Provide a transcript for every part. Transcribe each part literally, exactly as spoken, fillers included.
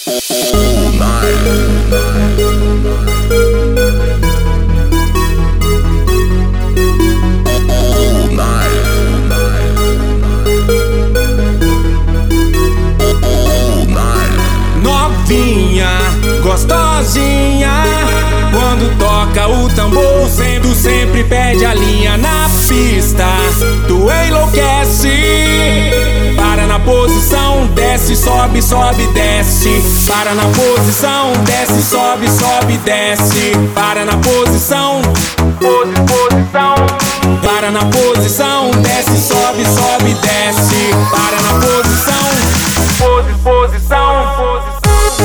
Novinha, gostosinha, quando toca o tambor, sendo sempre perde a linha na pista. Tu enlouquece, para na posição, desce, sobe, sobe, desce. Para na posição, desce, sobe, sobe, desce. Para na posição, pose, posição. Para na posição, desce, sobe, sobe, desce. Para na posição, pose, posição, posição.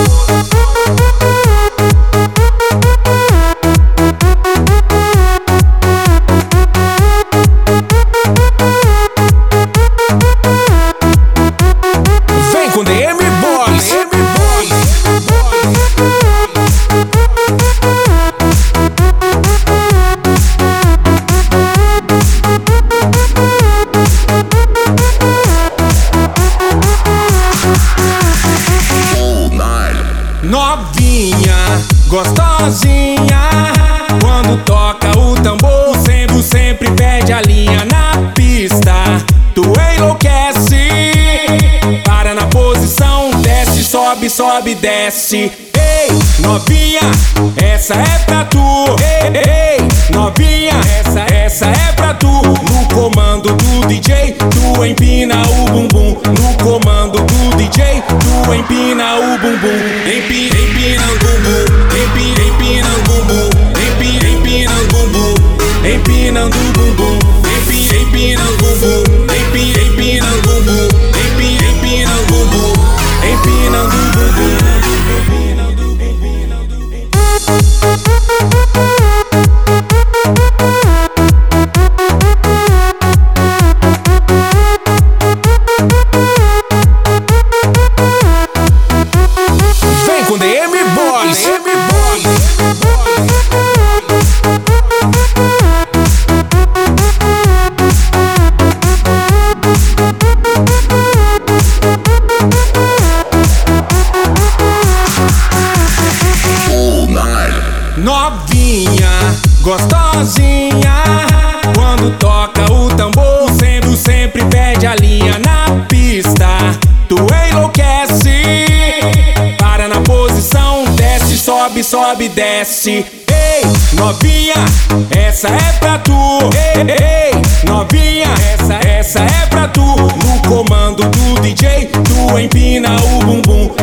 Vem com D M Boys. Novinha, gostosinha, quando toca o tambor, sempre, sempre perde a linha na pista. Tu enlouquece, para na posição, desce, sobe, sobe, desce. Ei, novinha, essa é pra tu. Ei, ei, novinha, essa, essa é pra tu. No comando do D J, tu empina o bumbum. No comando do D J, tu empina o bumbum. Empina, empina o bumbum. Empina, empina o bumbum. Empina, empina o bumbum. Empinando o bumbum. Empina, empina o bumbum. Empina, empina o bumbum. Empina, empina o bumbum. Empinando o bumbum. Vem com D M Boys. Novinha, gostosinha, quando toca o tambor, sempre, sempre perde a linha na pista. Tu enlouquece, para na posição, desce, sobe, sobe, desce. Ei, novinha, essa é pra tu. Ei, ei, novinha, essa, essa é pra tu. No comando do D J, tu empina o bumbum.